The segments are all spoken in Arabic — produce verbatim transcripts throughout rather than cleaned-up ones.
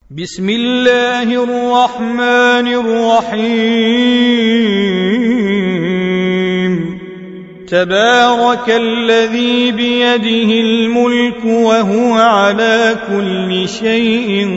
بسم الله الرحمن الرحيم تبارك الذي بيده الملك وهو على كل شيء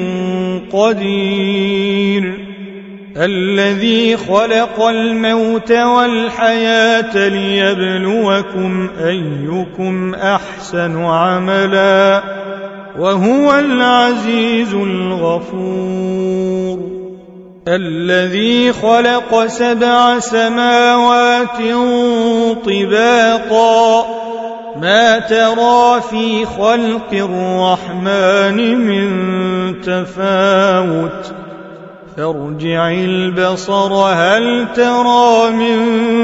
قدير الذي خلق الموت والحياة ليبلوكم أيكم أحسن عملا وهو العزيز الغفور الذي خلق سبع سماوات طباقا ما ترى في خلق الرحمن من تفاوت فارجع البصر هل ترى من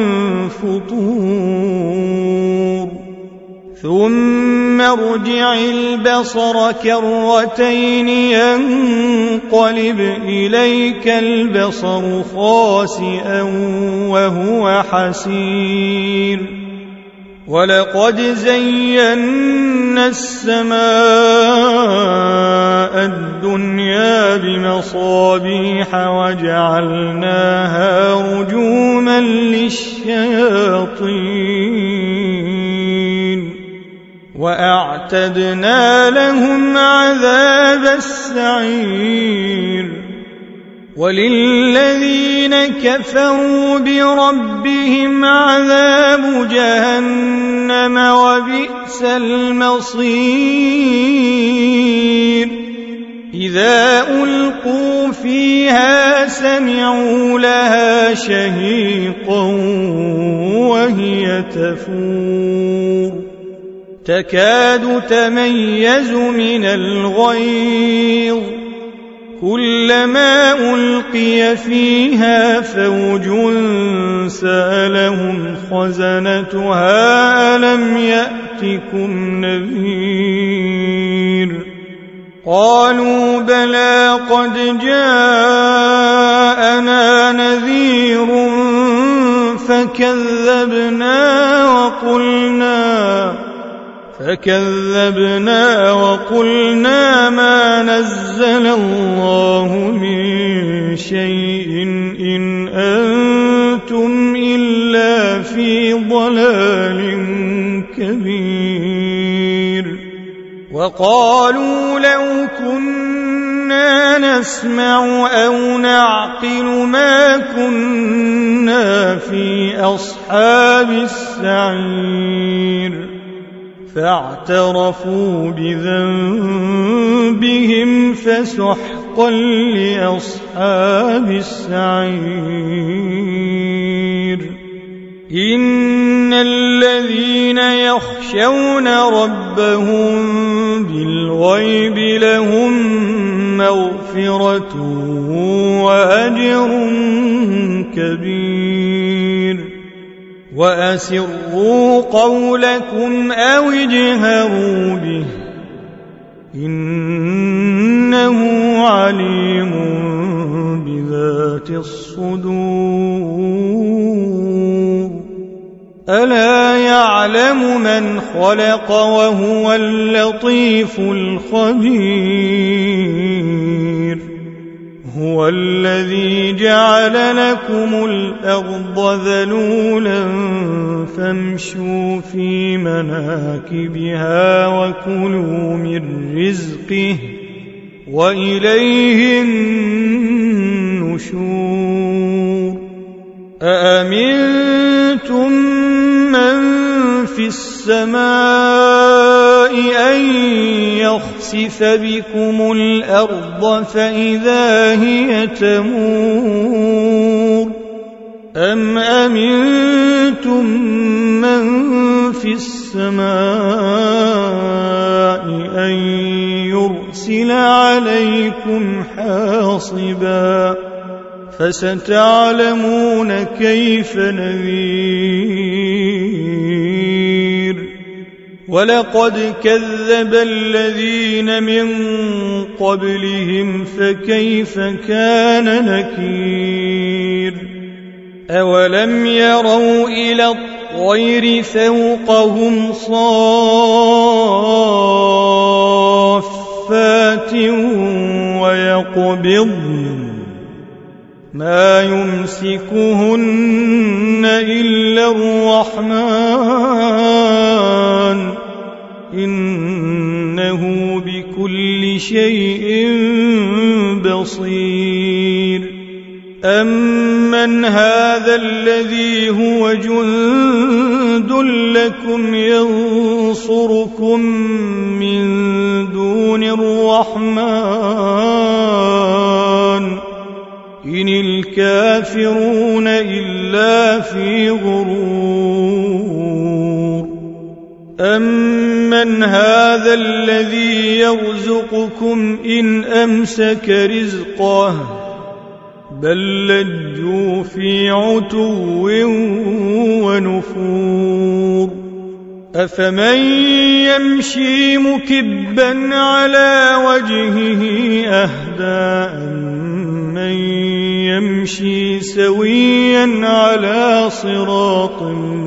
فطور ثم ارجع البصر كرتين ينقلب إليك البصر خاسئا وهو حسير ولقد زينا السماء الدنيا بمصابيح وجعلناها رجوما للشياطين وأعتدنا لهم عذاب السعير وللذين كفروا بربهم عذاب جهنم وبئس المصير إذا ألقوا فيها سمعوا لها شهيقا وهي تفور تكاد تميز من الغيظ كلما ألقي فيها فوج سألهم خزنتها ألم يأتكم نذير قالوا بلى قد جاءنا نذير فكذبنا وقلنا فكذبنا وقلنا ما نزل الله من شيء إن أنتم إلا في ضلال كبير وقالوا لو كنا نسمع أو نعقل ما كنا في أصحاب السعير فاعترفوا بذنبهم فسحقا لأصحاب السعير إن الذين يخشون ربهم بالغيب لهم مغفرة وأجر كبير وأسروا قولكم أو اجهروا به إنه عليم بذات الصدور ألا يعلم من خلق وهو اللطيف الخبير هو الذي جعل لكم الأرض ذلولا فامشوا في مناكبها وكلوا من رزقه وإليه النشور أأمنتم من في السماء أن يخسف بكم الأرض فإذا هي تمور أم أمنتم من في السماء أن يرسل عليكم حاصبا فستعلمون كيف نذير ولقد كذب الذين من قبلهم فكيف كان نكير أولم يروا إلى الطير فوقهم صافات ويقولون يقبضن ما يمسكهن إلا الرحمن إنه بكل شيء بصير أمن هذا الذي هو جند لكم ينصركم من دون الرحمن إن الكافرون إلا في غرور أمن هذا الذي يرزقكم إن أمسك رزقه بل لجوا في عتو ونفور أفمن يمشي مكبا على وجهه أهدى أمن يمشي سويا على صراط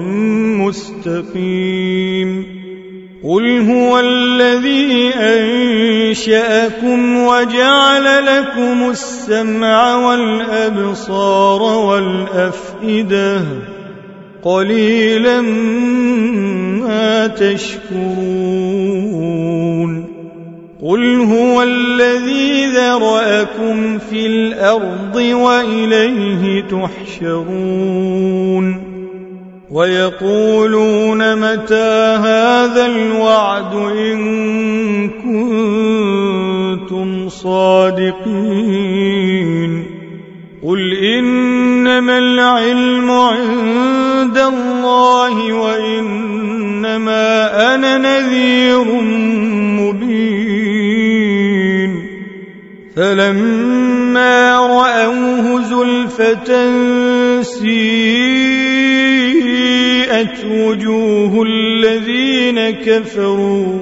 مستقيم قل هو الذي أنشأكم وجعل لكم السمع والأبصار والأفئدة قليلا ما تشكرون قل هو الذي ذرأكم في الأرض وإليه تحشرون ويقولون متى هذا الوعد إن كنتم صادقين قل إنما العلم عند الله وإنما أنا نذير مبين فلما رأوه زلفة سيئت وجوه الذين كفروا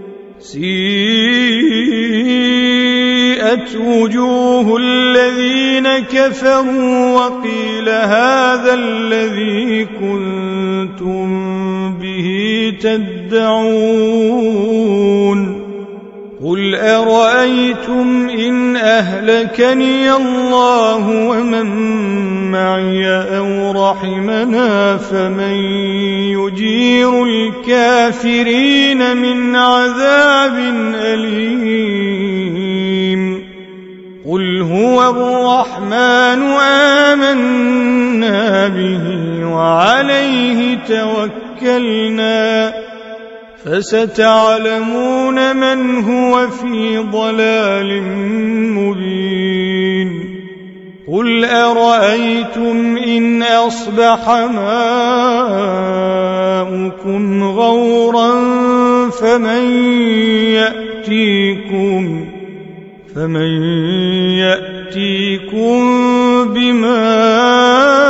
سيئت وجوه الذين كفروا وقيل هذا الذي كنتم به تدعون قل أرأيتم إن أهلكني الله ومن معي أو رحمنا فمن يجير الكافرين من عذاب أليم قل هو الرحمن آمنا به وعليه توكلنا فستعلمون من هو في ضلال مبين قل أرأيتم إن أصبح ماؤكم غورا فمن يأتيكم فمن يأتيكم بماء